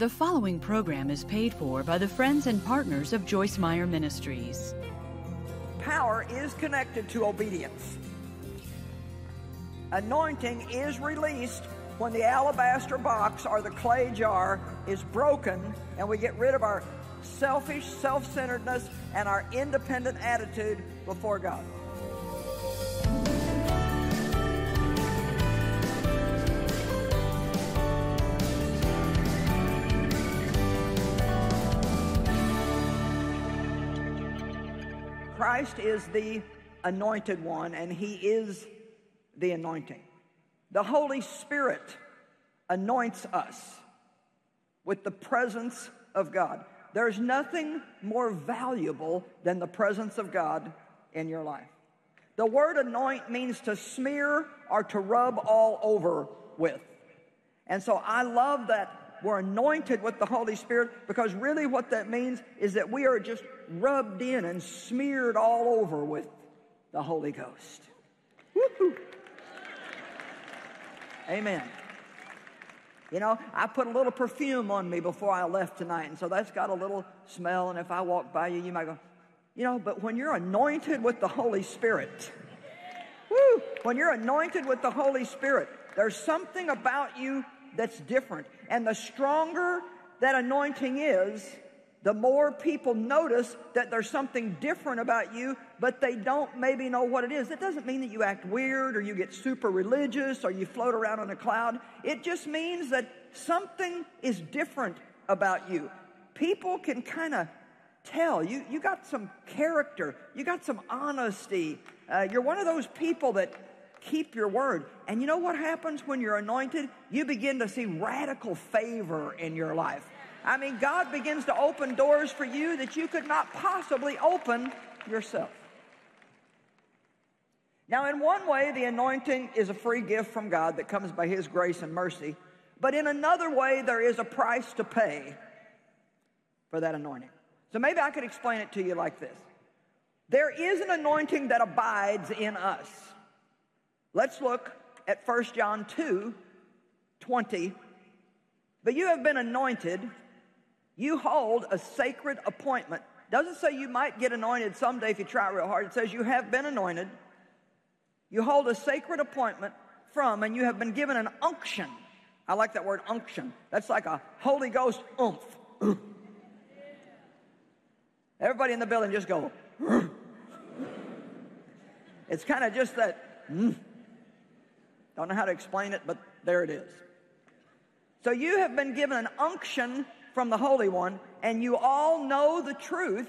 The following program is paid for by the friends and partners of Joyce Meyer Ministries. Power is connected to obedience. Anointing is released when the alabaster box or the clay jar is broken and we get rid of our selfish, self-centeredness and our independent attitude before God. Christ is the anointed one, and He is the anointing. The Holy Spirit anoints us with the presence of God. There's nothing more valuable than the presence of God in your life. The word anoint means to smear or to rub all over with. And so I love that we're anointed with the Holy Spirit, because really what that means is that we are just rubbed in and smeared all over with the Holy Ghost. Woo-hoo. Amen. You know, I put a little perfume on me before I left tonight, and so that's got a little smell, and if I walk by you, you might go, you know, but when you're anointed with the Holy Spirit, when you're anointed with the Holy Spirit, there's something about you that's different. And the stronger that anointing is, the more people notice that there's something different about you, but they don't maybe know what it is. It doesn't mean that you act weird or you get super religious or you float around on a cloud. It just means that something is different about you. People can kind of tell. You got some character. You got some honesty. You're one of those people that keep your word. And you know what happens when you're anointed? You begin to see radical favor in your life. I mean, God begins to open doors for you that you could not possibly open yourself. Now, in one way, the anointing is a free gift from God that comes by His grace and mercy. But in another way, there is a price to pay for that anointing. So maybe I could explain it to you like this. There is an anointing that abides in us. Let's look at 1 John 2:20. But you have been anointed. You hold a sacred appointment. Doesn't say you might get anointed someday if you try real hard. It says you have been anointed. You hold a sacred appointment from, and you have been given an unction. I like that word, unction. That's like a Holy Ghost oomph. Everybody in the building just go. It's kind of just that. Don't know how to explain it, but there it is. So you have been given an unction from the Holy One, and you all know the truth,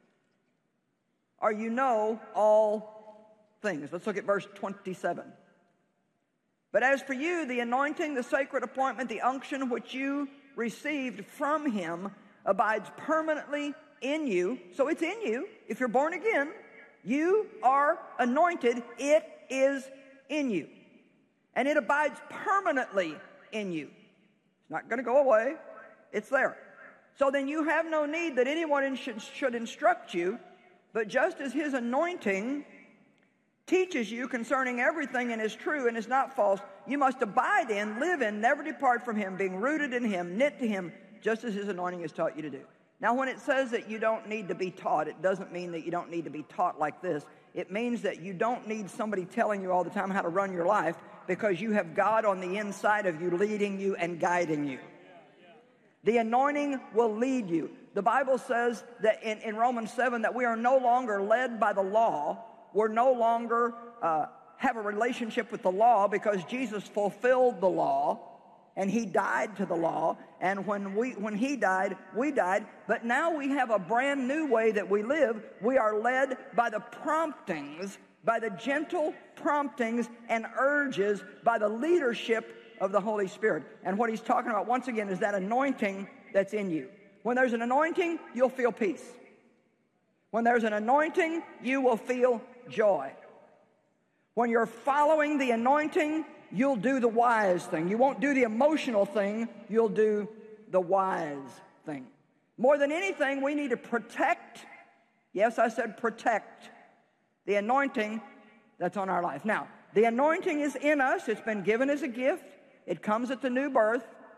or you know all things. Let's look at verse 27. But as for you, the anointing, the sacred appointment, the unction which you received from Him abides permanently in you. So it's in you. If you're born again, you are anointed. It is in you. And it abides permanently in you. It's not going to go away. It's there. So then you have no need that anyone should instruct you, but just as His anointing teaches you concerning everything and is true and is not false, you must abide in, live in, never depart from Him, being rooted in Him, knit to Him, just as His anointing has taught you to do. Now, when it says that you don't need to be taught, it doesn't mean that you don't need to be taught like this. It means that you don't need somebody telling you all the time how to run your life, because you have God on the inside of you leading you and guiding you. The anointing will lead you. The Bible says that in Romans 7 that we are no longer led by the law. We're no longer have a relationship with the law, because Jesus fulfilled the law and He died to the law. And when He died, we died. But now we have a brand new way that we live. We are led by the promptings, by the gentle promptings and urges, by the leadership of the Holy Spirit. And what he's talking about, once again, is that anointing that's in you. When there's an anointing, you'll feel peace. When there's an anointing, you will feel joy. When you're following the anointing, you'll do the wise thing. You won't do the emotional thing. You'll do the wise thing. More than anything, we need to protect, yes, I said protect, the anointing that's on our life. Now, the anointing is in us. It's been given as a gift. It comes at the new birth.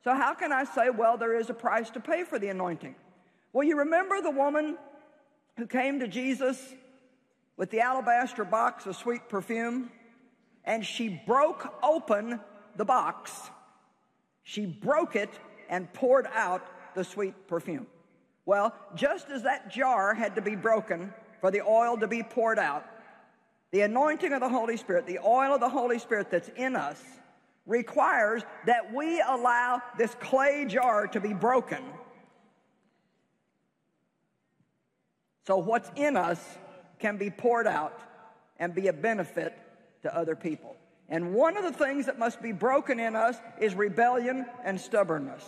So how can I say, well, there is a price to pay for the anointing? Well, you remember the woman who came to Jesus with the alabaster box of sweet perfume, and she broke open the box. She broke it and poured out the sweet perfume. Well, just as that jar had to be broken for the oil to be poured out, the anointing of the Holy Spirit, the oil of the Holy Spirit that's in us, requires that we allow this clay jar to be broken. So what's in us can be poured out and be a benefit to other people. And one of the things that must be broken in us is rebellion and stubbornness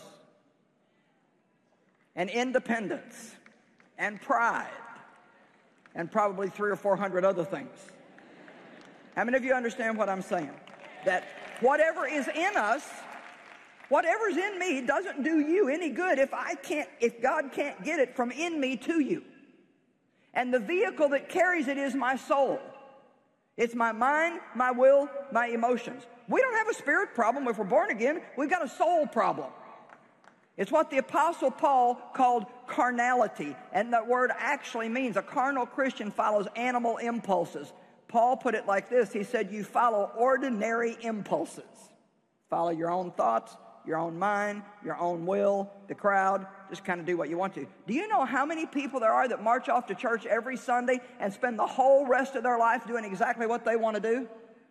and independence and pride and probably 300 or 400 other things. How many of you understand what I'm saying? That whatever is in us, whatever's in me doesn't do you any good if God can't get it from in me to you. And the vehicle that carries it is my soul. It's my mind, my will, my emotions. We don't have a spirit problem if we're born again. We've got a soul problem. It's what the Apostle Paul called carnality. And that word actually means a carnal Christian follows animal impulses. Paul put it like this. He said, you follow ordinary impulses. Follow your own thoughts, your own mind, your own will, the crowd. Just kind of do what you want to. Do you know how many people there are that march off to church every Sunday and spend the whole rest of their life doing exactly what they want to do?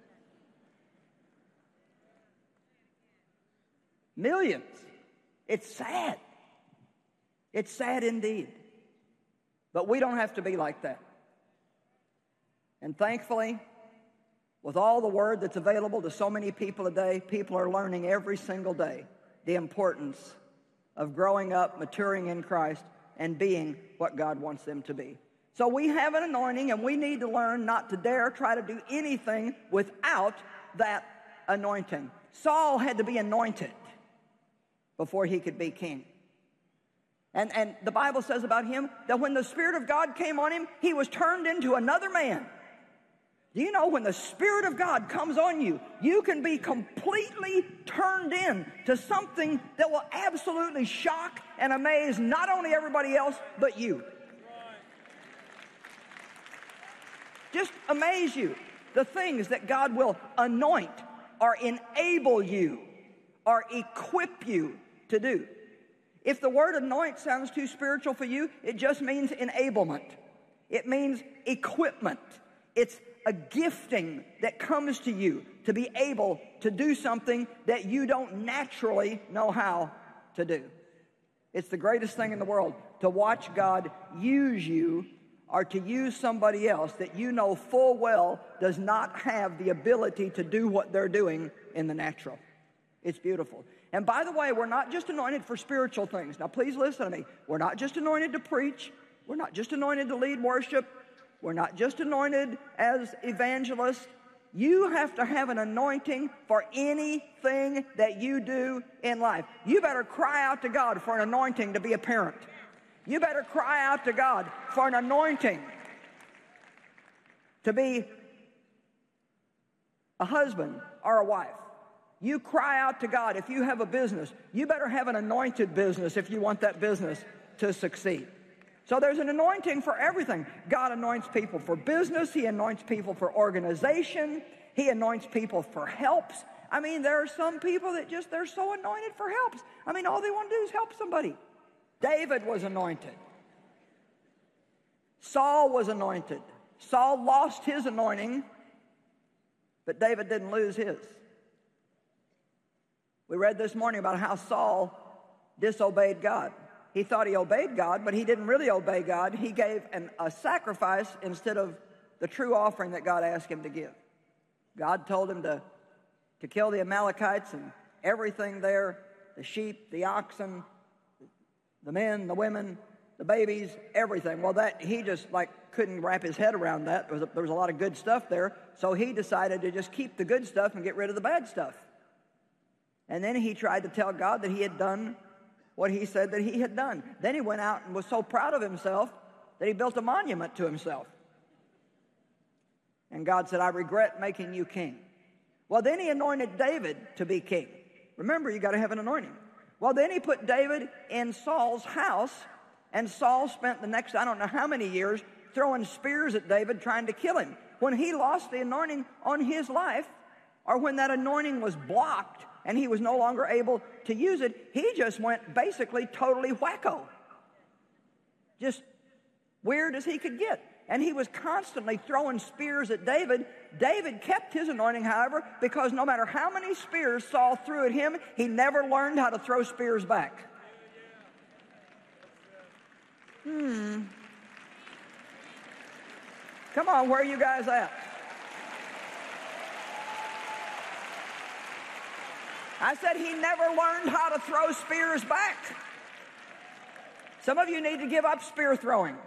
Millions. It's sad. It's sad indeed. But we don't have to be like that. And thankfully, with all the word that's available to so many people today, people are learning every single day the importance of growing up, maturing in Christ, and being what God wants them to be. So we have an anointing, and we need to learn not to dare try to do anything without that anointing. Saul had to be anointed before he could be king. And the Bible says about him that when the Spirit of God came on him, he was turned into another man. Do you know when the Spirit of God comes on you, you can be completely turned in to something that will absolutely shock and amaze not only everybody else, but you. Just amaze you. The things that God will anoint or enable you or equip you to do. If the word anoint sounds too spiritual for you, it just means enablement. It means equipment. It's a gifting that comes to you to be able to do something that you don't naturally know how to do. It's the greatest thing in the world to watch God use you or to use somebody else that you know full well does not have the ability to do what they're doing in the natural. It's beautiful. And by the way, we're not just anointed for spiritual things. Now please listen to me. We're not just anointed to preach. We're not just anointed to lead worship. We're not just anointed as evangelists. You have to have an anointing for anything that you do in life. You better cry out to God for an anointing to be a parent. You better cry out to God for an anointing to be a husband or a wife. You cry out to God if you have a business. You better have an anointed business if you want that business to succeed. So there's an anointing for everything. God anoints people for business. He anoints people for organization. He anoints people for helps. I mean, there are some people that they're so anointed for helps. I mean, all they want to do is help somebody. David was anointed. Saul was anointed. Saul lost his anointing, but David didn't lose his. We read this morning about how Saul disobeyed God. He thought he obeyed God, but he didn't really obey God. He gave a sacrifice instead of the true offering that God asked him to give. God told him to kill the Amalekites and everything there, the sheep, the oxen, the men, the women, the babies, everything. Well, he just couldn't wrap his head around that. There was a lot of good stuff there, so he decided to just keep the good stuff and get rid of the bad stuff. And then he tried to tell God that he had done what he said that he had done. Then he went out and was so proud of himself that he built a monument to himself. And God said, I regret making you king. Well, then he anointed David to be king. Remember, you got to have an anointing. Well, then he put David in Saul's house, and Saul spent the next, I don't know how many years, throwing spears at David, trying to kill him. When he lost the anointing on his life, or when that anointing was blocked and he was no longer able to use it, he just went basically totally wacko. Just weird as he could get. And he was constantly throwing spears at David. David kept his anointing, however, because no matter how many spears Saul threw at him, he never learned how to throw spears back. Come on, where are you guys at? I said he never learned how to throw spears back. Some of you need to give up spear throwing.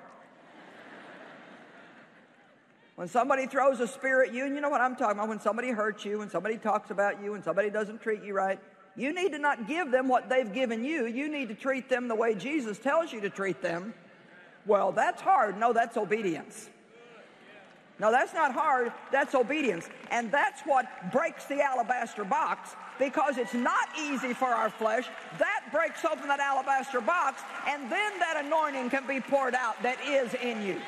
When somebody throws a spear at you, and you know what I'm talking about, when somebody hurts you, when somebody talks about you, when somebody doesn't treat you right, you need to not give them what they've given you. You need to treat them the way Jesus tells you to treat them. Well, that's hard. No, that's obedience. No, that's not hard. That's obedience. And that's what breaks the alabaster box, because it's not easy for our flesh. That breaks open that alabaster box, and then that anointing can be poured out that is in you.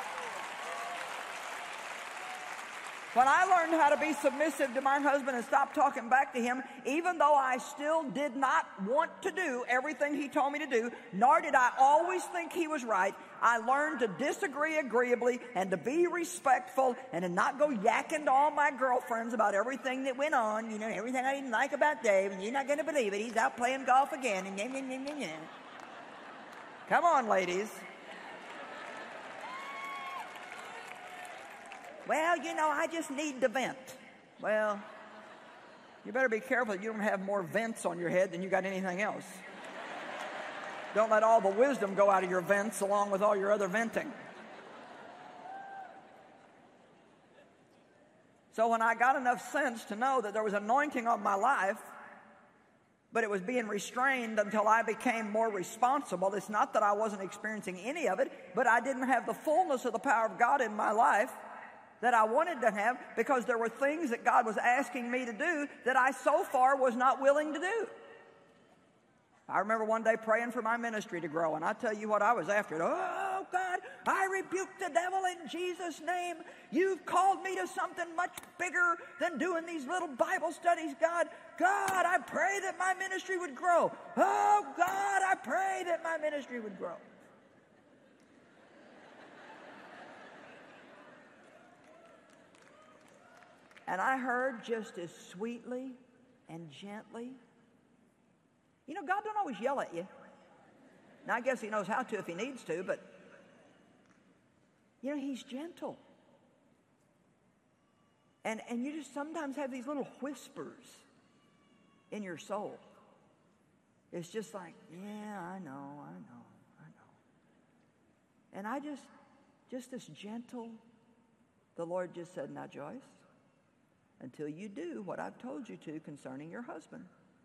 When I learned how to be submissive to my husband and stop talking back to him, even though I still did not want to do everything he told me to do, nor did I always think he was right, I learned to disagree agreeably and to be respectful and to not go yakking to all my girlfriends about everything that went on, you know, everything I didn't like about Dave, and you're not going to believe it, he's out playing golf again, and Come on, ladies. Well, you know, I just need to vent. Well, you better be careful that you don't have more vents on your head than you got anything else. Don't let all the wisdom go out of your vents along with all your other venting. So when I got enough sense to know that there was anointing on my life, but it was being restrained until I became more responsible, it's not that I wasn't experiencing any of it, but I didn't have the fullness of the power of God in my life that I wanted to have, because there were things that God was asking me to do that I so far was not willing to do. I remember one day praying for my ministry to grow, and I tell you what I was after. Oh, God, I rebuke the devil in Jesus' name. You've called me to something much bigger than doing these little Bible studies, God. God, I pray that my ministry would grow. Oh, God, I pray that my ministry would grow. And I heard just as sweetly and gently. You know, God don't always yell at you. Now, I guess he knows how to if he needs to, but, you know, he's gentle. And you just sometimes have these little whispers in your soul. It's just like, yeah, I know. And I just this gentle, the Lord just said, now, Joyce, until you do what I've told you to concerning your husband,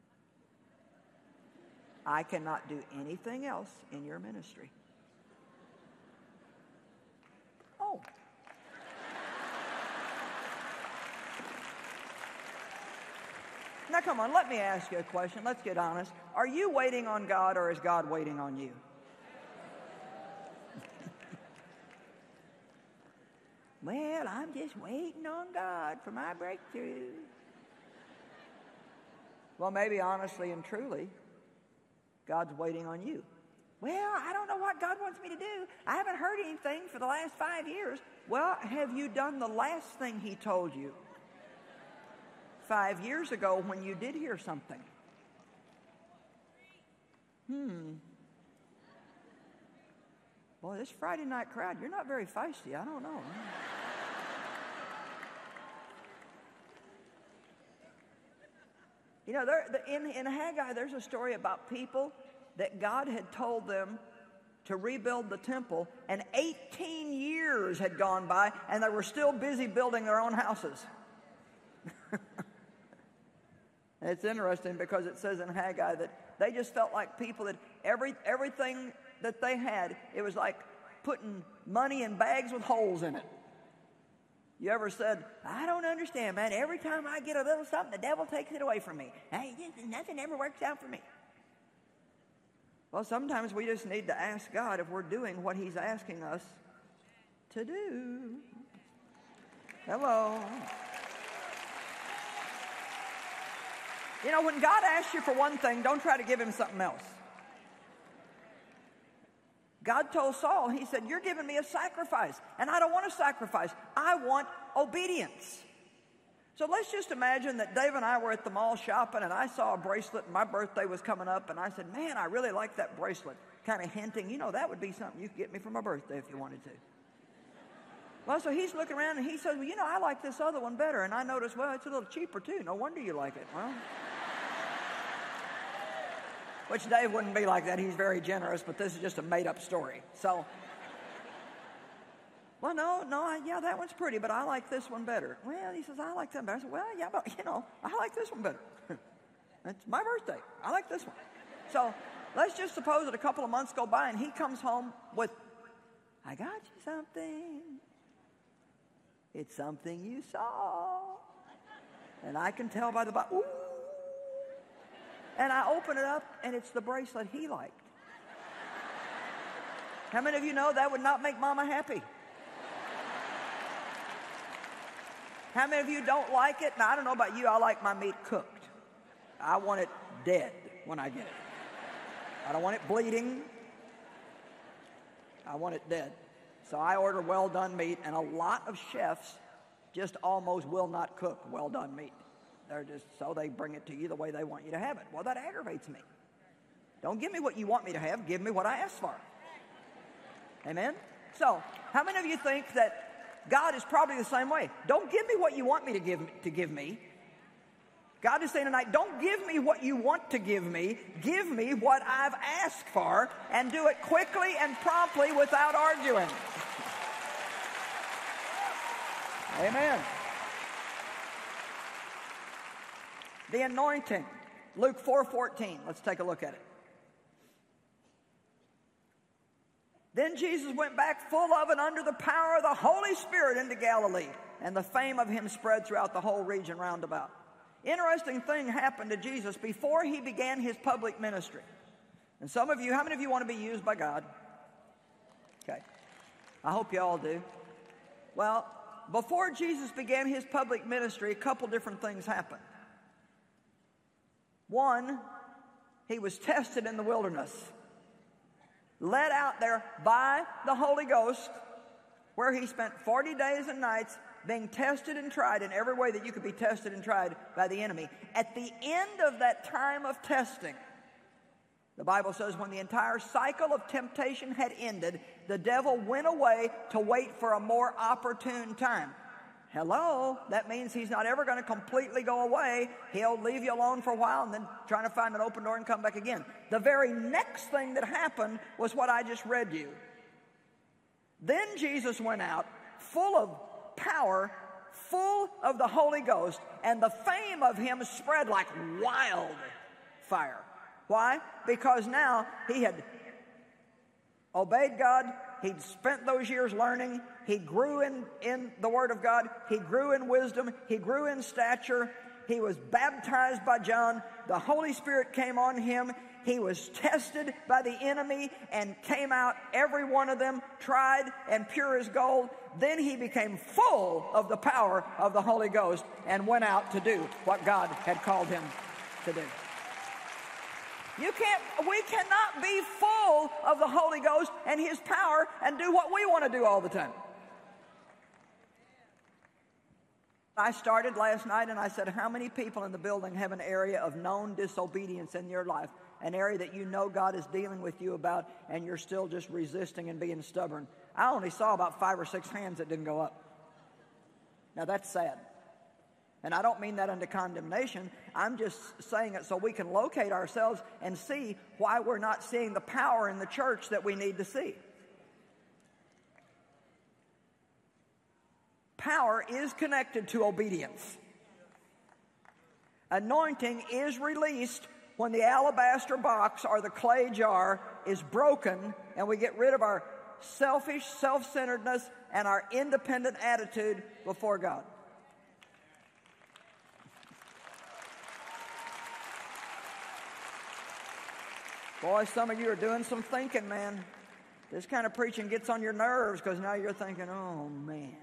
I cannot do anything else in your ministry. Oh. Now, come on, let me ask you a question. Let's get honest. Are you waiting on God, or is God waiting on you? Well, I'm just waiting on God for my breakthrough. Well, maybe honestly and truly, God's waiting on you. Well, I don't know what God wants me to do. I haven't heard anything for the last 5 years. Well, have you done the last thing he told you 5 years ago when you did hear something? Boy, this Friday night crowd, you're not very feisty. I don't know. You know, in Haggai, there's a story about people that God had told them to rebuild the temple, and 18 years had gone by, and they were still busy building their own houses. And it's interesting because it says in Haggai that they just felt like people that everything that they had, it was like putting money in bags with holes in it. You ever said, I don't understand, man. Every time I get a little something, the devil takes it away from me. Hey, nothing ever works out for me. Well, sometimes we just need to ask God if we're doing what He's asking us to do. Hello. You know, when God asks you for one thing, don't try to give Him something else. God told Saul, He said, you're giving me a sacrifice, and I don't want a sacrifice. I want obedience. So let's just imagine that Dave and I were at the mall shopping, and I saw a bracelet, and my birthday was coming up, and I said, man, I really like that bracelet, kind of hinting, you know, that would be something you could get me for my birthday if you wanted to. Well, so he's looking around, and he says, well, you know, I like this other one better. And I noticed, well, it's a little cheaper, too. No wonder you like it. Well, which Dave wouldn't be like that. He's very generous, but this is just a made-up story. So, well, yeah, that one's pretty, but I like this one better. Well, he says, I like that better. I said, well, yeah, but, you know, I like this one better. It's my birthday. I like this one. So let's just suppose that a couple of months go by, and he comes home with, I got you something. It's something you saw. And I can tell by the box. Ooh. And I open it up, and it's the bracelet he liked. How many of you know that would not make Mama happy? How many of you don't like it? Now, I don't know about you. I like my meat cooked. I want it dead when I get it. I don't want it bleeding. I want it dead. So I order well-done meat, and a lot of chefs just almost will not cook well-done meat. They're just, so they bring it to you the way they want you to have it. Well, that aggravates me. Don't give me what you want me to have. Give me what I asked for. Amen? So, how many of you think that God is probably the same way? Don't give me what you want me to give me. God is saying tonight, don't give me what you want to give me. Give me what I've asked for, and do it quickly and promptly without arguing. Amen. The anointing. Luke 4:14. Let's take a look at it. Then Jesus went back full of and under the power of the Holy Spirit into Galilee, and the fame of him spread throughout the whole region round about. Interesting thing happened to Jesus before he began his public ministry. And some of you, how many of you want to be used by God? Okay. I hope you all do. Well, before Jesus began his public ministry, a couple different things happened. One, he was tested in the wilderness, led out there by the Holy Ghost, where he spent 40 days and nights being tested and tried in every way that you could be tested and tried by the enemy. At the end of that time of testing, the Bible says when the entire cycle of temptation had ended, the devil went away to wait for a more opportune time. Hello, that means he's not ever going to completely go away. He'll leave you alone for a while and then trying to find an open door and come back again. The very next thing that happened was what I just read you. Then Jesus went out full of power, full of the Holy Ghost, and the fame of him spread like wildfire. Why? Because now he had obeyed God. He'd spent those years learning. He grew in the Word of God. He grew in wisdom. He grew in stature. He was baptized by John. The Holy Spirit came on him. He was tested by the enemy and came out, every one of them, tried and pure as gold. Then he became full of the power of the Holy Ghost and went out to do what God had called him to do. We cannot be full of the Holy Ghost and his power and do what we want to do all the time. I started last night and I said, how many people in the building have an area of known disobedience in your life? An area that you know God is dealing with you about and you're still just resisting and being stubborn. I only saw about 5 or 6 hands that didn't go up. Now that's sad. And I don't mean that under condemnation. I'm just saying it so we can locate ourselves and see why we're not seeing the power in the church that we need to see. Power is connected to obedience. Anointing is released when the alabaster box or the clay jar is broken and we get rid of our selfish, self-centeredness and our independent attitude before God. Boy, some of you are doing some thinking, man. This kind of preaching gets on your nerves because now you're thinking, oh, man.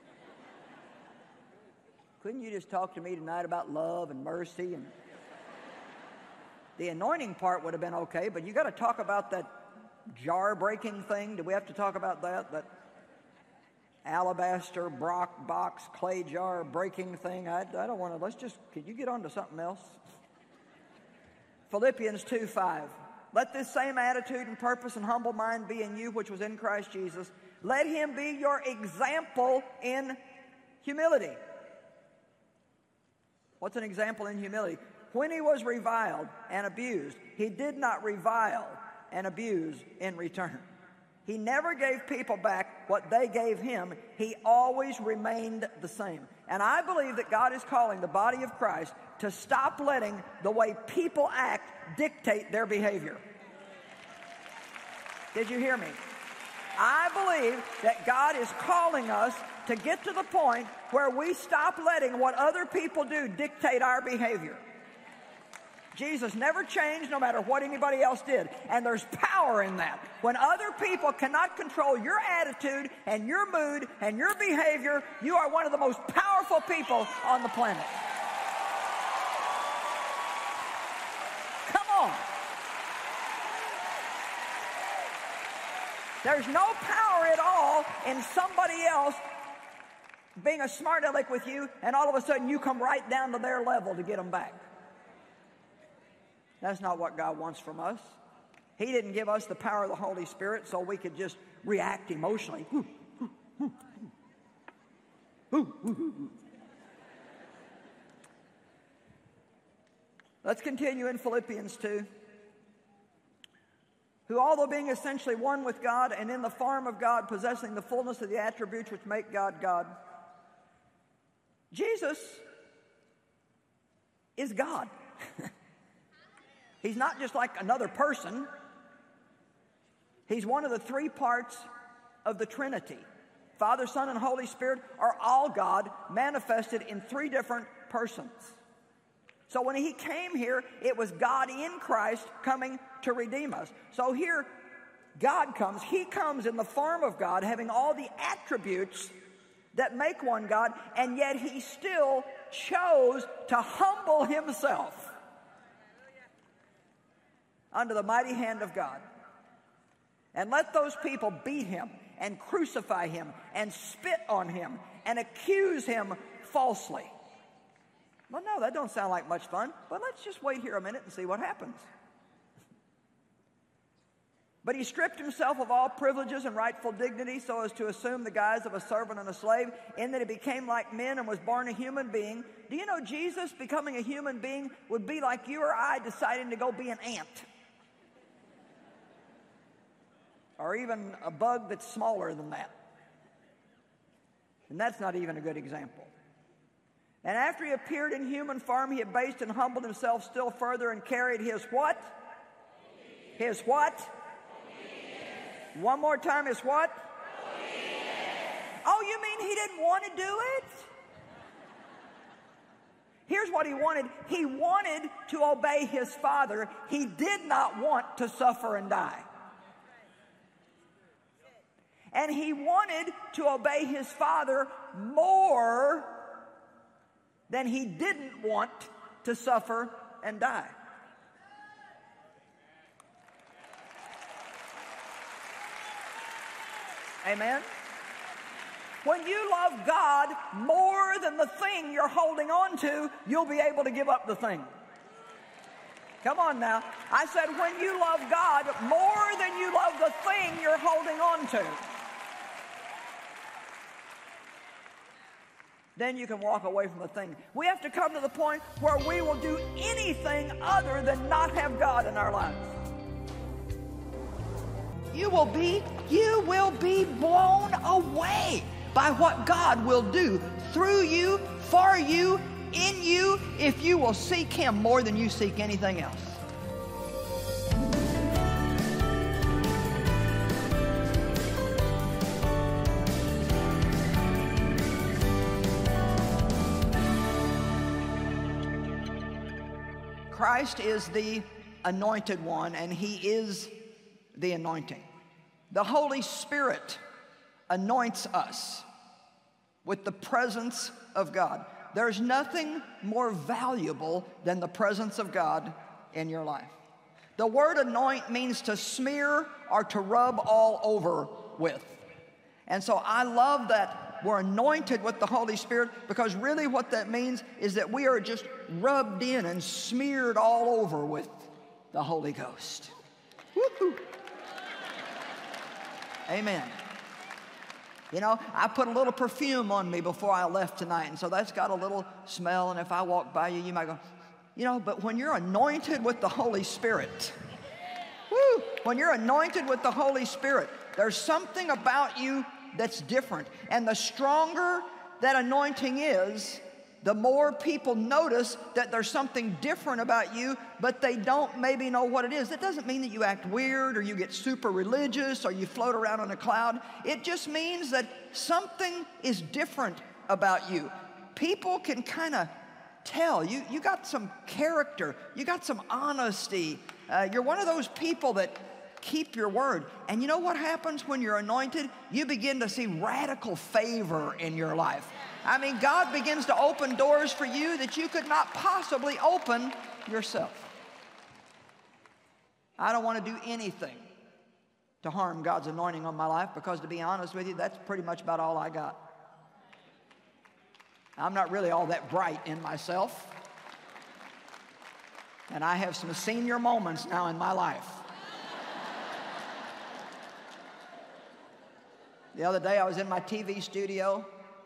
Couldn't you just talk to me tonight about love and mercy? And the anointing part would have been okay, but you got to talk about that jar-breaking thing. Do we have to talk about that? That alabaster box clay jar breaking thing? I don't want to. Could you get on to something else? Philippians 2:5. Let this same attitude and purpose and humble mind be in you, which was in Christ Jesus. Let him be your example in humility. What's an example in humility? When he was reviled and abused, he did not revile and abuse in return. He never gave people back what they gave him. He always remained the same. And I believe that God is calling the body of Christ to stop letting the way people act dictate their behavior. Did you hear me? I believe that God is calling us to get to the point where we stop letting what other people do dictate our behavior. Jesus never changed no matter what anybody else did. And there's power in that. When other people cannot control your attitude and your mood and your behavior, you are one of the most powerful people on the planet. Come on. There's no power at all in somebody else being a smart aleck with you, and all of a sudden you come right down to their level to get them back. That's not what God wants from us. He didn't give us the power of the Holy Spirit so we could just react emotionally. Let's continue in Philippians 2. Who, although being essentially one with God and in the form of God, possessing the fullness of the attributes which make God God. Jesus is God. He's not just like another person. He's one of the three parts of the Trinity. Father, Son, and Holy Spirit are all God, manifested in three different persons. So when he came here, it was God in Christ coming to redeem us. So here, God comes. He comes in the form of God, having all the attributes that make one God, and yet he still chose to humble himself under the mighty hand of God. And let those people beat him and crucify him and spit on him and accuse him falsely. Well, no, that don't sound like much fun, but let's just wait here a minute and see what happens. But he stripped himself of all privileges and rightful dignity so as to assume the guise of a servant and a slave, in that he became like men and was born a human being. Do you know Jesus becoming a human being would be like you or I deciding to go be an ant? Or even a bug that's smaller than that. And that's not even a good example. And after he appeared in human form, he abased and humbled himself still further and carried his what? His what? One more time, his what? Oh, you mean he didn't want to do it? Here's what he wanted. He wanted to obey his Father. He did not want to suffer and die. And he wanted to obey his Father more than he didn't want to suffer and die. Amen? When you love God more than the thing you're holding on to, you'll be able to give up the thing. Come on now. I said when you love God more than you love the thing you're holding on to, then you can walk away from the thing. We have to come to the point where we will do anything other than not have God in our lives. You will be blown away by what God will do through you, for you, in you, if you will seek him more than you seek anything else. Christ is the anointed one, and he is the anointing. The Holy Spirit anoints us with the presence of God. There's nothing more valuable than the presence of God in your life. The word anoint means to smear or to rub all over with. And so I love that we're anointed with the Holy Spirit, because really what that means is that we are just rubbed in and smeared all over with the Holy Ghost. Woo-hoo. Amen. You know, I put a little perfume on me before I left tonight, and so that's got a little smell, and if I walk by you, you might go, you know, but when you're anointed with the Holy Spirit, woo, when you're anointed with the Holy Spirit, there's something about you that's different. And the stronger that anointing is, the more people notice that there's something different about you, but they don't maybe know what it is. That doesn't mean that you act weird or you get super religious or you float around on a cloud. It just means that something is different about you. People can kind of tell. You got some character. You got some honesty. You're one of those people that keep your word. And you know what happens when you're anointed? You begin to see radical favor in your life. I mean, God begins to open doors for you that you could not possibly open yourself. I don't want to do anything to harm God's anointing on my life, because to be honest with you, that's pretty much about all I got. I'm not really all that bright in myself. And I have some senior moments now in my life. The other day I was in my TV studio,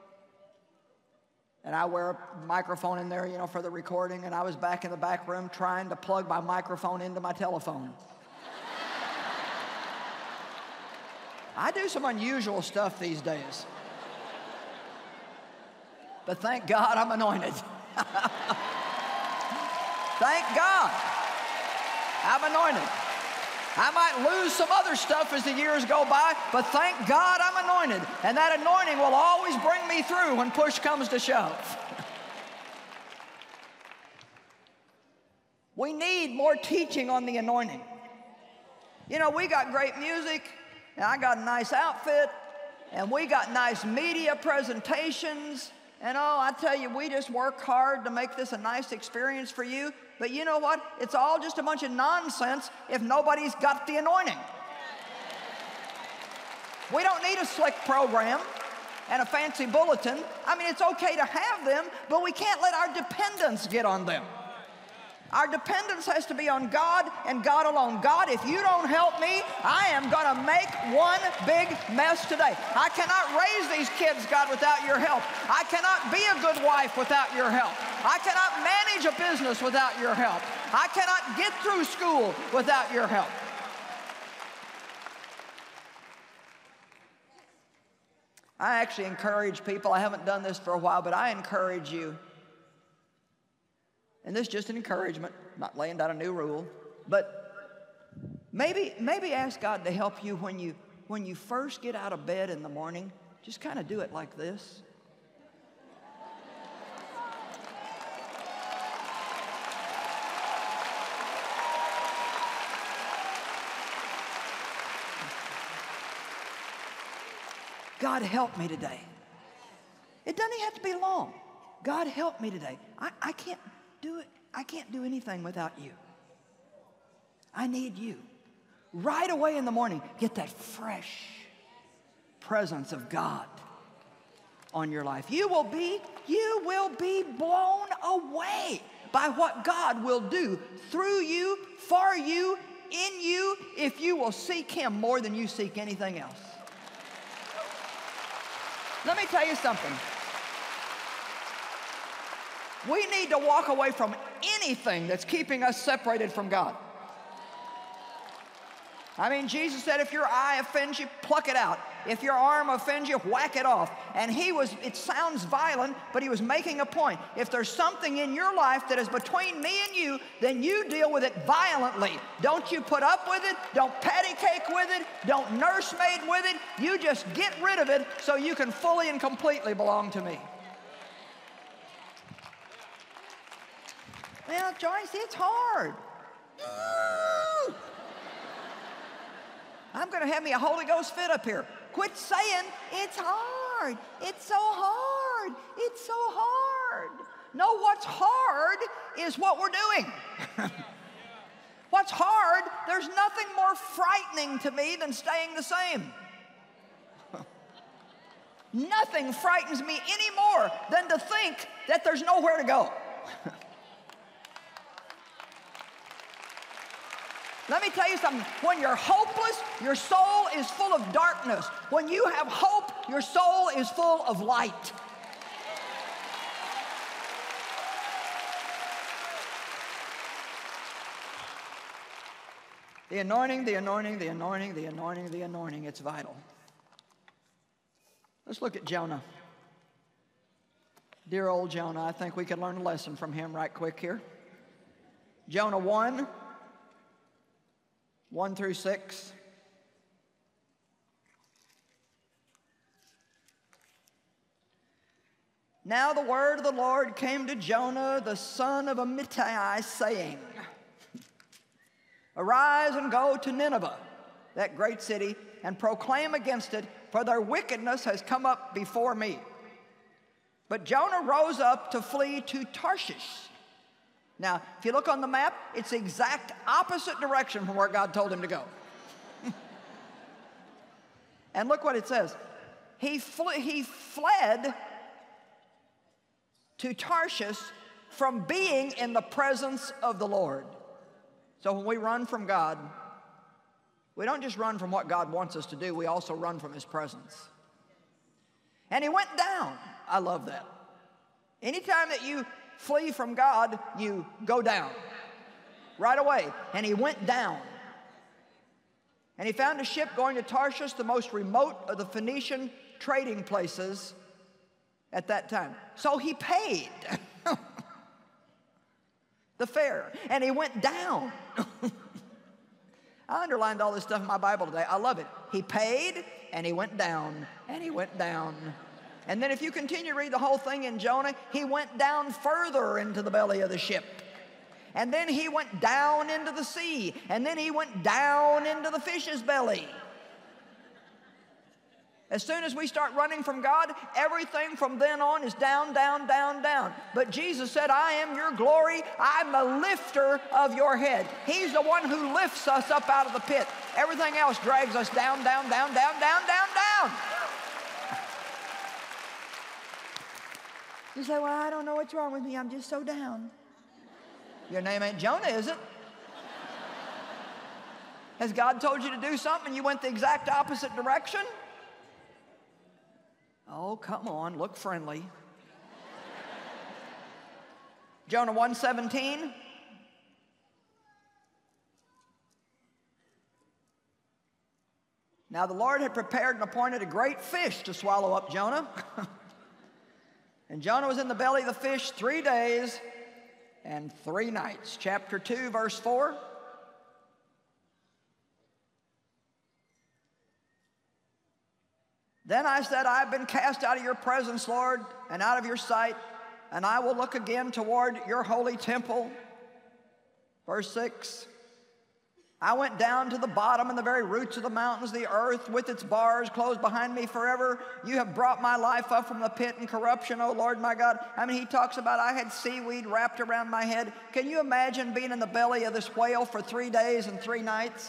and I wear a microphone in there, you know, for the recording, and I was back in the back room trying to plug my microphone into my telephone. I do some unusual stuff these days. But thank God I'm anointed. Thank God I'm anointed. I might lose some other stuff as the years go by, but thank God I'm anointed. And that anointing will always bring me through when push comes to shove. We need more teaching on the anointing. You know, we got great music, and I got a nice outfit, and we got nice media presentations. And oh, I tell you, we just work hard to make this a nice experience for you. But you know what? It's all just a bunch of nonsense if nobody's got the anointing. We don't need a slick program and a fancy bulletin. I mean, it's okay to have them, but we can't let our dependence get on them. Our dependence has to be on God and God alone. God, if you don't help me, I am going to make one big mess today. I cannot raise these kids, God, without your help. I cannot be a good wife without your help. I cannot manage a business without your help. I cannot get through school without your help. I actually encourage people. I haven't done this for a while, but I encourage you. And this is just an encouragement, not laying down a new rule, but maybe ask God to help you when you first get out of bed in the morning. Just kind of do it like this. God, help me today. It doesn't have to be long. God, help me today. I can't do it. I can't do anything without you. I need you. Right away in the morning, get that fresh presence of God on your life. You will be blown away by what God will do through you, for you, in you, if you will seek Him more than you seek anything else. Let me tell you something. We need to walk away from anything that's keeping us separated from God. I mean, Jesus said, if your eye offends you, pluck it out. If your arm offends you, whack it off. And it sounds violent, but he was making a point. If there's something in your life that is between me and you, then you deal with it violently. Don't you put up with it. Don't patty cake with it. Don't nursemaid with it. You just get rid of it so you can fully and completely belong to me. Well, Joyce, it's hard. I'm going to have me a Holy Ghost fit up here. Quit saying, it's hard. It's so hard. It's so hard. No, what's hard is what we're doing. What's hard, there's nothing more frightening to me than staying the same. Nothing frightens me any more than to think that there's nowhere to go. Let me tell you something. When you're hopeless, your soul is full of darkness. When you have hope, your soul is full of light. The anointing, the anointing, the anointing, the anointing, the anointing. It's vital. Let's look at Jonah. Dear old Jonah. I think we could learn a lesson from him right quick here. Jonah 1. 1 through 6. Now the word of the Lord came to Jonah, the son of Amittai, saying, Arise and go to Nineveh, that great city, and proclaim against it, for their wickedness has come up before me. But Jonah rose up to flee to Tarshish. Now, if you look on the map, it's the exact opposite direction from where God told him to go. And look what it says. He fled to Tarshish from being in the presence of the Lord. So when we run from God, we don't just run from what God wants us to do, we also run from His presence. And he went down. I love that. Anytime that you flee from God, you go down right away. And he went down. And he found a ship going to Tarshish, the most remote of the Phoenician trading places at that time. So he paid the fare, and he went down. I underlined all this stuff in my Bible today. I love it. He paid, and he went down, and he went down. And then if you continue to read the whole thing in Jonah, he went down further into the belly of the ship. And then he went down into the sea. And then he went down into the fish's belly. As soon as we start running from God, everything from then on is down, down, down, down. But Jesus said, I am your glory. I'm the lifter of your head. He's the one who lifts us up out of the pit. Everything else drags us down, down, down, down, down, down, down. You say, well, I don't know what's wrong with me. I'm just so down. Your name ain't Jonah, is it? Has God told you to do something and you went the exact opposite direction? Oh, come on, look friendly. Jonah 1:17. Now the Lord had prepared and appointed a great fish to swallow up Jonah. And Jonah was in the belly of the fish 3 days and 3 nights. Chapter 2, verse 4. Then I said, I have been cast out of your presence, Lord, and out of your sight, and I will look again toward your holy temple. Verse 6. I went down to the bottom and the very roots of the mountains, the earth with its bars closed behind me forever. You have brought my life up from the pit and corruption, O Lord my God. I mean, he talks about I had seaweed wrapped around my head. Can you imagine being in the belly of this whale for 3 days and 3 nights?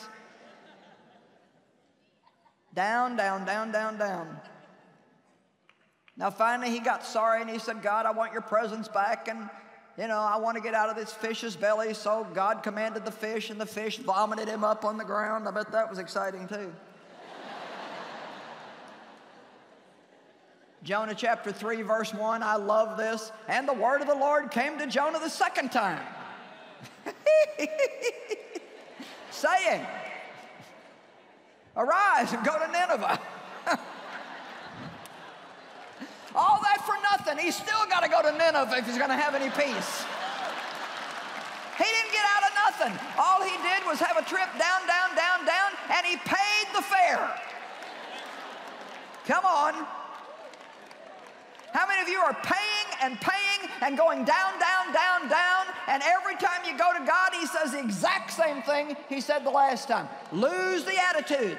Down, down, down, down, down. Now finally he got sorry and he said, God, I want your presence back, and I want to get out of this fish's belly. So God commanded the fish, and the fish vomited him up on the ground. I bet that was exciting too. Jonah chapter 3, verse 1, I love this. And the word of the Lord came to Jonah the second time, saying, arise and go to Nineveh. All that for nothing. He's still got to go to Nineveh if he's going to have any peace. He didn't get out of nothing. All he did was have a trip down, down, down, down, and he paid the fare. Come on. How many of you are paying and paying and going down, down, down, down. And every time you go to God, he says the exact same thing he said the last time. Lose the attitude.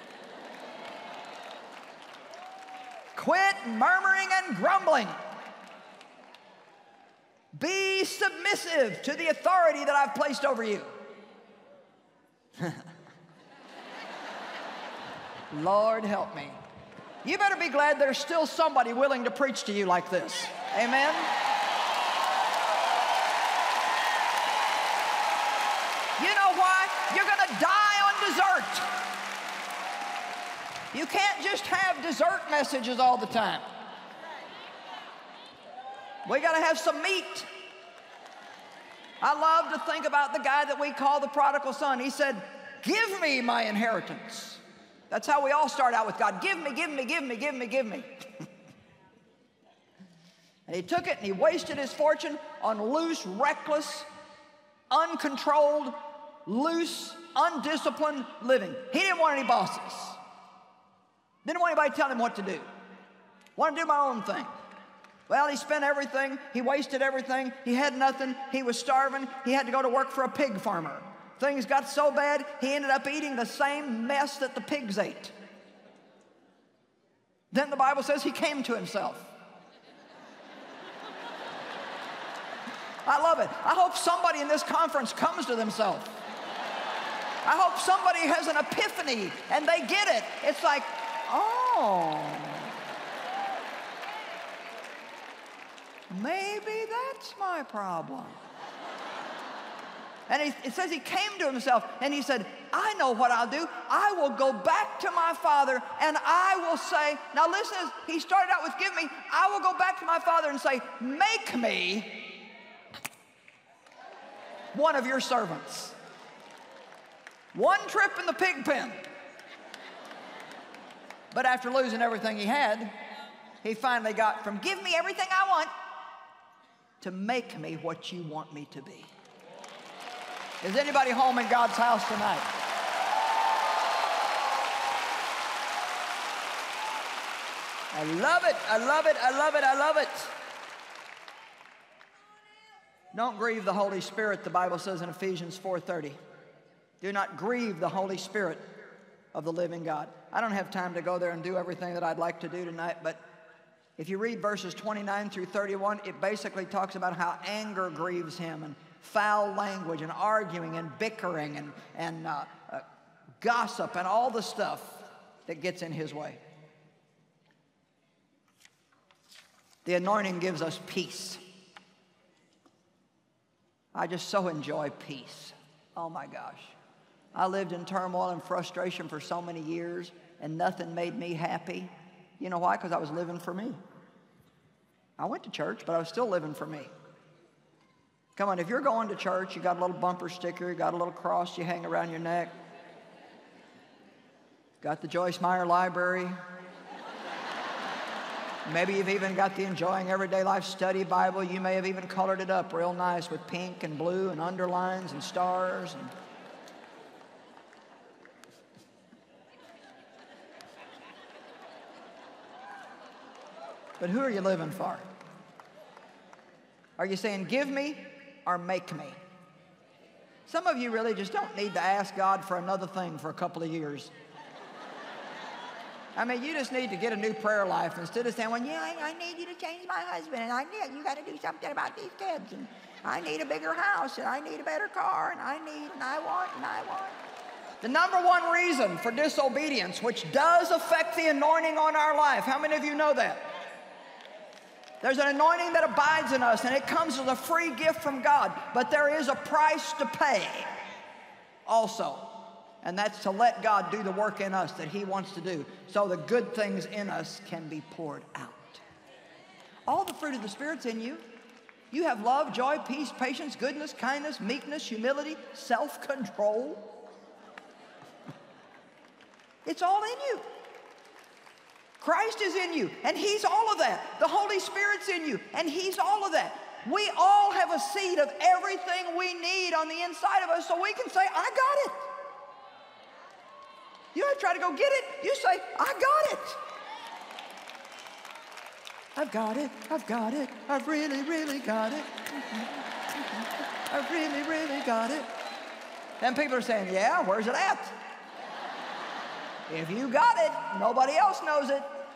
Quit murmuring and grumbling. Be submissive to the authority that I've placed over you. Lord help me. You better be glad there's still somebody willing to preach to you like this. Amen? You know why? You're going to die on dessert. You can't just have dessert messages all the time. We got to have some meat. I love to think about the guy that we call the prodigal son. He said, give me my inheritance. That's how we all start out with God. Give me, give me, give me, give me, give me. And he took it and he wasted his fortune on loose, reckless, uncontrolled, loose, undisciplined living. He didn't want any bosses. Didn't want anybody telling him what to do. Wanted to do my own thing. Well, he spent everything. He wasted everything. He had nothing. He was starving. He had to go to work for a pig farmer. Things got so bad, he ended up eating the same mess that the pigs ate. Then the Bible says he came to himself. I love it. I hope somebody in this conference comes to themselves. I hope somebody has an epiphany and they get it. It's like, oh, maybe that's my problem. And it says he came to himself and he said, I know what I'll do. I will go back to my father and I will say, now listen, he started out with give me. I will go back to my father and say, make me one of your servants. One trip in the pig pen. But after losing everything he had, he finally got from give me everything I want to make me what you want me to be. Is anybody home in God's house tonight? I love it. I love it. I love it. I love it. Don't grieve the Holy Spirit, the Bible says in Ephesians 4:30. Do not grieve the Holy Spirit of the living God. I don't have time to go there and do everything that I'd like to do tonight, but if you read verses 29 through 31, it basically talks about how anger grieves him and foul language and arguing and bickering and gossip and all the stuff that gets in his way. The anointing gives us peace. I just so enjoy peace. Oh my gosh. I lived in turmoil and frustration for so many years and nothing made me happy. You know why? Because I was living for me. I went to church, but I was still living for me. Come on, if you're going to church, you got a little bumper sticker, you got a little cross you hang around your neck, got the Joyce Meyer Library, maybe you've even got the Enjoying Everyday Life Study Bible. You may have even colored it up real nice with pink and blue and underlines and stars. But who are you living for? Are you saying, give me or make me? Some of you really just don't need to ask God for another thing for a couple of years. I mean, you just need to get a new prayer life instead of saying, well, yeah, I need you to change my husband, and you got to do something about these kids, and I need a bigger house, and I need a better car, and I want. The number one reason for disobedience, which does affect the anointing on our life, how many of you know that? There's an anointing that abides in us, and it comes as a free gift from God. But there is a price to pay also, and that's to let God do the work in us that he wants to do so the good things in us can be poured out. All the fruit of the Spirit's in you. You have love, joy, peace, patience, goodness, kindness, meekness, humility, self-control. It's all in you. Christ is in you, and he's all of that. The Holy Spirit's in you, and he's all of that. We all have a seed of everything we need on the inside of us, so we can say, I got it. You don't try to go get it. You say, I got it. I've got it, I've got it, I've really, really got it. I've really, really got it. Then people are saying, yeah, where's it at? If you got it, nobody else knows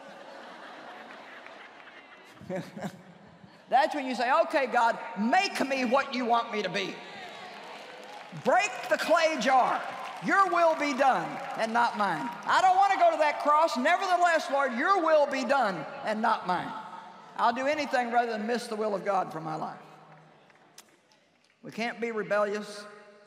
it. That's when you say, okay, God, make me what you want me to be. Break the clay jar. Your will be done and not mine. I don't want to go to that cross. Nevertheless, Lord, your will be done and not mine. I'll do anything rather than miss the will of God for my life. We can't be rebellious.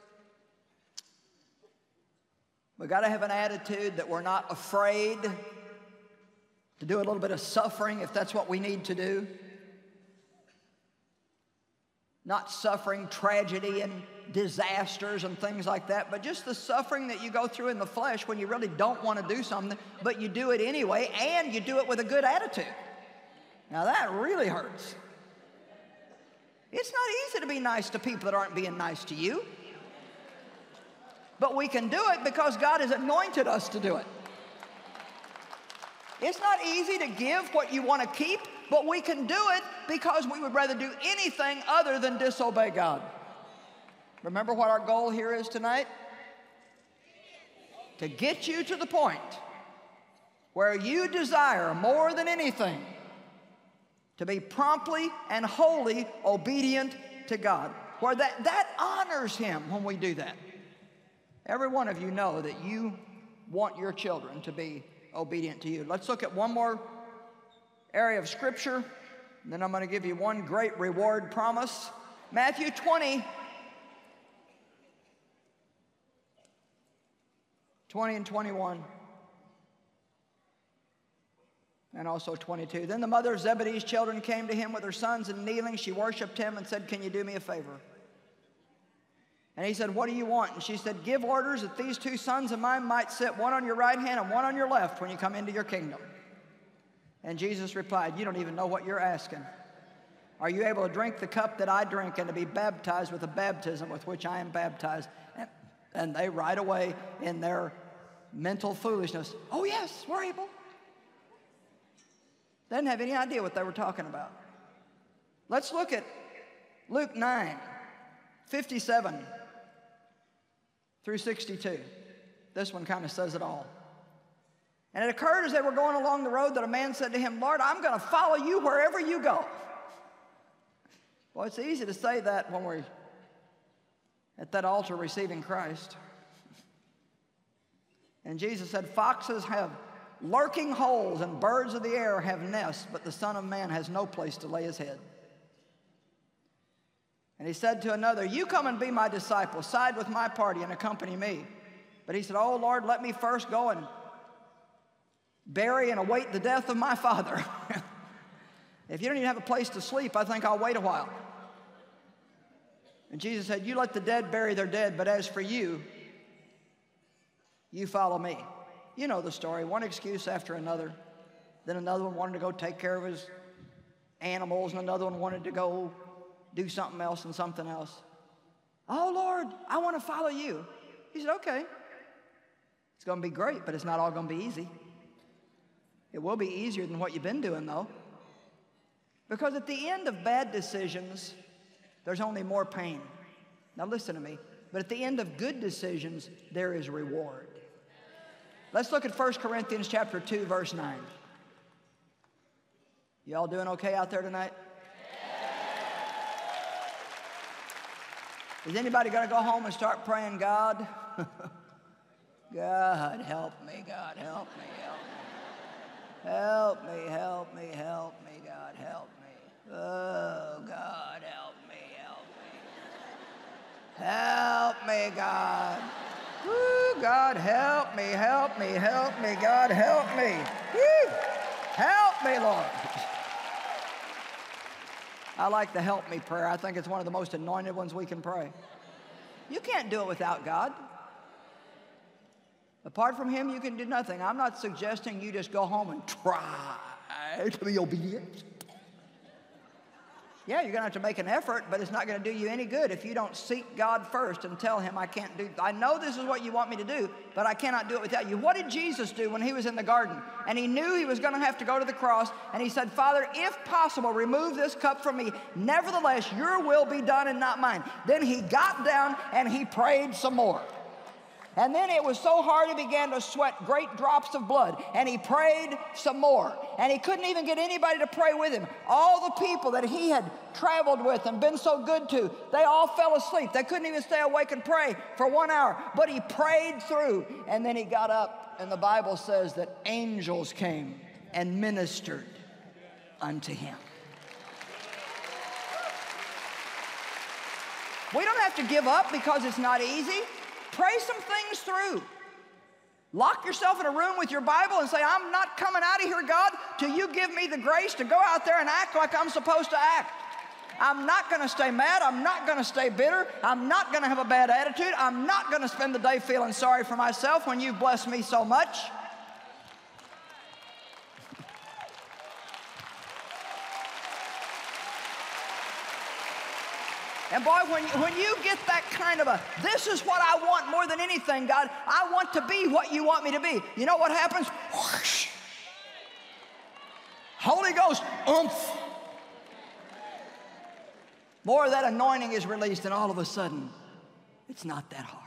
We've got to have an attitude that we're not afraid to do a little bit of suffering if that's what we need to do. Not suffering tragedy and disasters and things like that, but just the suffering that you go through in the flesh when you really don't want to do something, but you do it anyway, and you do it with a good attitude. Now that really hurts. It's not easy to be nice to people that aren't being nice to you. But we can do it because God has anointed us to do it. It's not easy to give what you want to keep, but we can do it because we would rather do anything other than disobey God. Remember what our goal here is tonight? To get you to the point where you desire more than anything to be promptly and wholly obedient to God. Where that honors Him when we do that. Every one of you know that you want your children to be obedient to you. Let's look at one more area of Scripture, and then I'm going to give you one great reward promise. Matthew 20, 20 and 21, and also 22. Then the mother of Zebedee's children came to him with her sons, and kneeling, she worshiped him and said, "Can you do me a favor?" And he said, "What do you want?" And she said, "Give orders that these two sons of mine might sit, one on your right hand and one on your left, when you come into your kingdom." And Jesus replied, "You don't even know what you're asking. Are you able to drink the cup that I drink and to be baptized with the baptism with which I am baptized?" And they right away, in their mental foolishness, "Oh yes, we're able." They didn't have any idea what they were talking about. Let's look at Luke 9, 57 through 62. This one kind of says it all. "And it occurred as they were going along the road that a man said to him, 'Lord, I'm going to follow you wherever you go.'" Well, it's easy to say that when we're at that altar receiving Christ. And Jesus said, "Foxes have lurking holes and birds of the air have nests, but the Son of Man has no place to lay his head." And he said to another, "You come and be my disciple, side with my party and accompany me." But he said, "Oh Lord, let me first go and bury and await the death of my father." If you don't even have a place to sleep, I think I'll wait a while. And Jesus said, "You let the dead bury their dead, but as for you, you follow me." You know the story, one excuse after another. Then another one wanted to go take care of his animals, and another one wanted to go do something else and something else. "Oh Lord, I want to follow you." He said, "Okay. It's going to be great, but it's not all going to be easy. It will be easier than what you've been doing, though. Because at the end of bad decisions, there's only more pain. Now listen to me. But at the end of good decisions, there is reward. Let's look at 1 Corinthians chapter 2, verse 9. You all doing okay out there tonight? Is anybody going to go home and start praying, "God, God, help me, God, help me, help me. Help me, help me, help me, God, help me. Oh, God, help me, help me. Help me, God. Woo, God, help me, help me, help me, God, help me. Woo, help me, Lord." I like the help me prayer. I think it's one of the most anointed ones we can pray. You can't do it without God. Apart from Him, you can do nothing. I'm not suggesting you just go home and try to be obedient. Yeah, you're going to have to make an effort, but it's not going to do you any good if you don't seek God first and tell him, I know this is what you want me to do, but I cannot do it without you. What did Jesus do when he was in the garden? And he knew he was going to have to go to the cross, and he said, Father, if possible, remove this cup from me. Nevertheless, your will be done and not mine. Then he got down and he prayed some more. And then it was so hard he began to sweat great drops of blood. And he prayed some more. And he couldn't even get anybody to pray with him. All the people that he had traveled with and been so good to, they all fell asleep. They couldn't even stay awake and pray for 1 hour. But he prayed through. And then he got up, and the Bible says that angels came and ministered unto him. We don't have to give up because it's not easy. Pray some things through. Lock yourself in a room with your Bible and say, I'm not coming out of here, God, till you give me the grace to go out there and act like I'm supposed to act. I'm not going to stay mad. I'm not going to stay bitter. I'm not going to have a bad attitude. I'm not going to spend the day feeling sorry for myself when you've blessed me so much. And boy, when you get that kind of this is what I want more than anything, God, I want to be what you want me to be. You know what happens? Whoosh. Holy Ghost, oomph. More of that anointing is released, and all of a sudden, it's not that hard.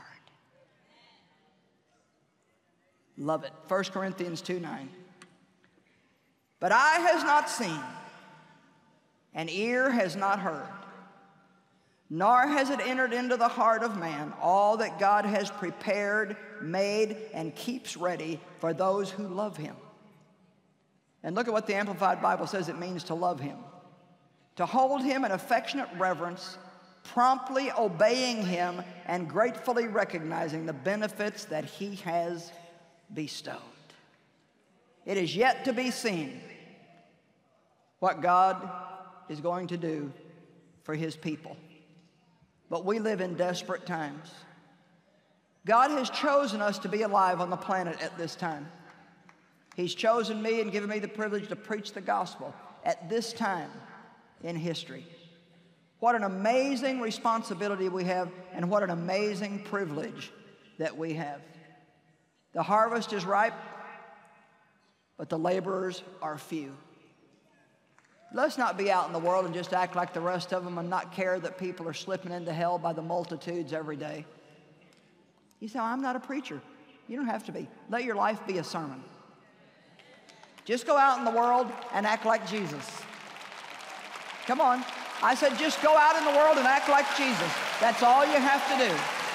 Love it. 1 Corinthians 2:9. But eye has not seen, and ear has not heard, nor has it entered into the heart of man all that God has prepared, made, and keeps ready for those who love him. And look at what the Amplified Bible says it means to love him. To hold him in affectionate reverence, promptly obeying him, and gratefully recognizing the benefits that he has bestowed. It is yet to be seen what God is going to do for his people. But we live in desperate times. God has chosen us to be alive on the planet at this time. He's chosen me and given me the privilege to preach the gospel at this time in history. What an amazing responsibility we have, and what an amazing privilege that we have. The harvest is ripe, but the laborers are few. Let's not be out in the world and just act like the rest of them and not care that people are slipping into hell by the multitudes every day. You say, I'm not a preacher. You don't have to be. Let your life be a sermon. Just go out in the world and act like Jesus. Come on. I said just go out in the world and act like Jesus. That's all you have to do.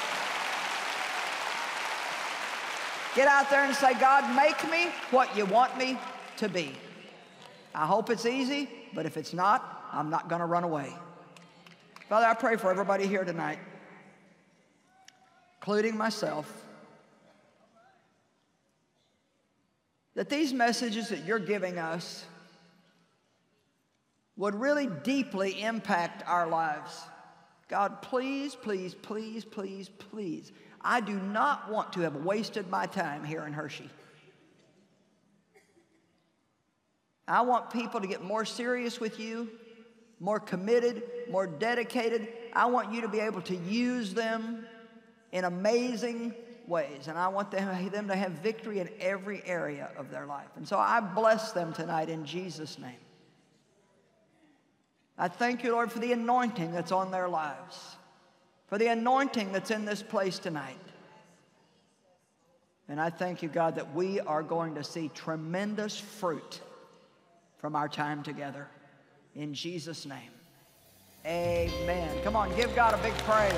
Get out there and say, God, make me what you want me to be. I hope it's easy, but if it's not, I'm not going to run away. Father, I pray for everybody here tonight, including myself, that these messages that you're giving us would really deeply impact our lives. God, please, please, please, please, please, I do not want to have wasted my time here in Hershey. I want people to get more serious with you, more committed, more dedicated. I want you to be able to use them in amazing ways. And I want them to have victory in every area of their life. And so I bless them tonight in Jesus' name. I thank you, Lord, for the anointing that's on their lives, for the anointing that's in this place tonight. And I thank you, God, that we are going to see tremendous fruit from our time together. In Jesus' name, amen. Come on, give God a big praise.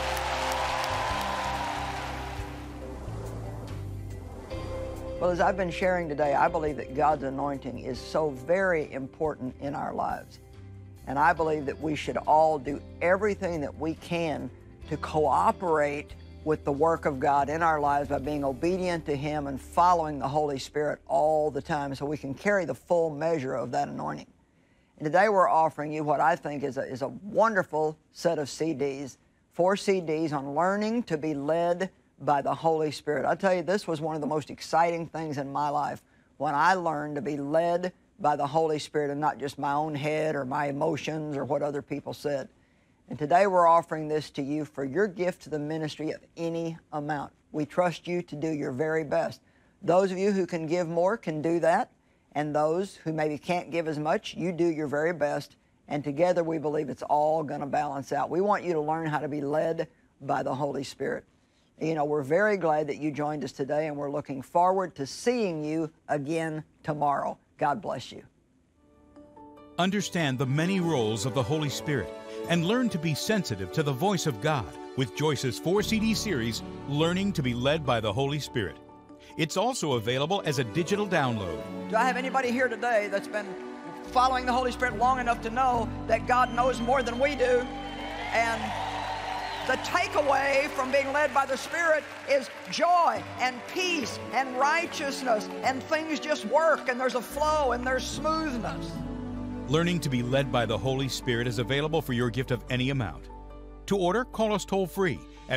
Well, as I've been sharing today, I believe that God's anointing is so very important in our lives. And I believe that we should all do everything that we can to cooperate with the work of God in our lives by being obedient to Him and following the Holy Spirit all the time so we can carry the full measure of that anointing. And today we're offering you what I think is a wonderful set of CDs, 4 CDs on learning to be led by the Holy Spirit. I tell you, this was one of the most exciting things in my life when I learned to be led by the Holy Spirit and not just my own head or my emotions or what other people said. And today we're offering this to you for your gift to the ministry of any amount. We trust you to do your very best. Those of you who can give more can do that, and those who maybe can't give as much, you do your very best, and together we believe it's all going to balance out. We want you to learn how to be led by the Holy Spirit. You know, we're very glad that you joined us today, and we're looking forward to seeing you again tomorrow. God bless you. Understand the many roles of the Holy Spirit and learn to be sensitive to the voice of God with Joyce's 4-CD series, Learning to be Led by the Holy Spirit. It's also available as a digital download. Do I have anybody here today that's been following the Holy Spirit long enough to know that God knows more than we do? And the takeaway from being led by the Spirit is joy and peace and righteousness, and things just work, and there's a flow and there's smoothness. Learning to be led by the Holy Spirit is available for your gift of any amount. To order, call us toll-free at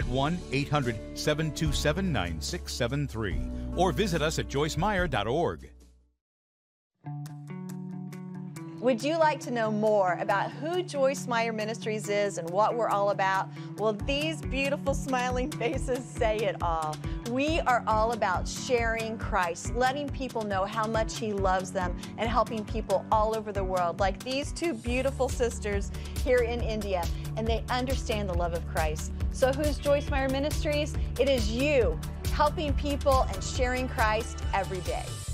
1-800-727-9673 or visit us at joycemeyer.org. Would you like to know more about who Joyce Meyer Ministries is and what we're all about? Well, these beautiful smiling faces say it all. We are all about sharing Christ, letting people know how much He loves them, and helping people all over the world, like these two beautiful sisters here in India, and they understand the love of Christ. So who's Joyce Meyer Ministries? It is you, helping people and sharing Christ every day.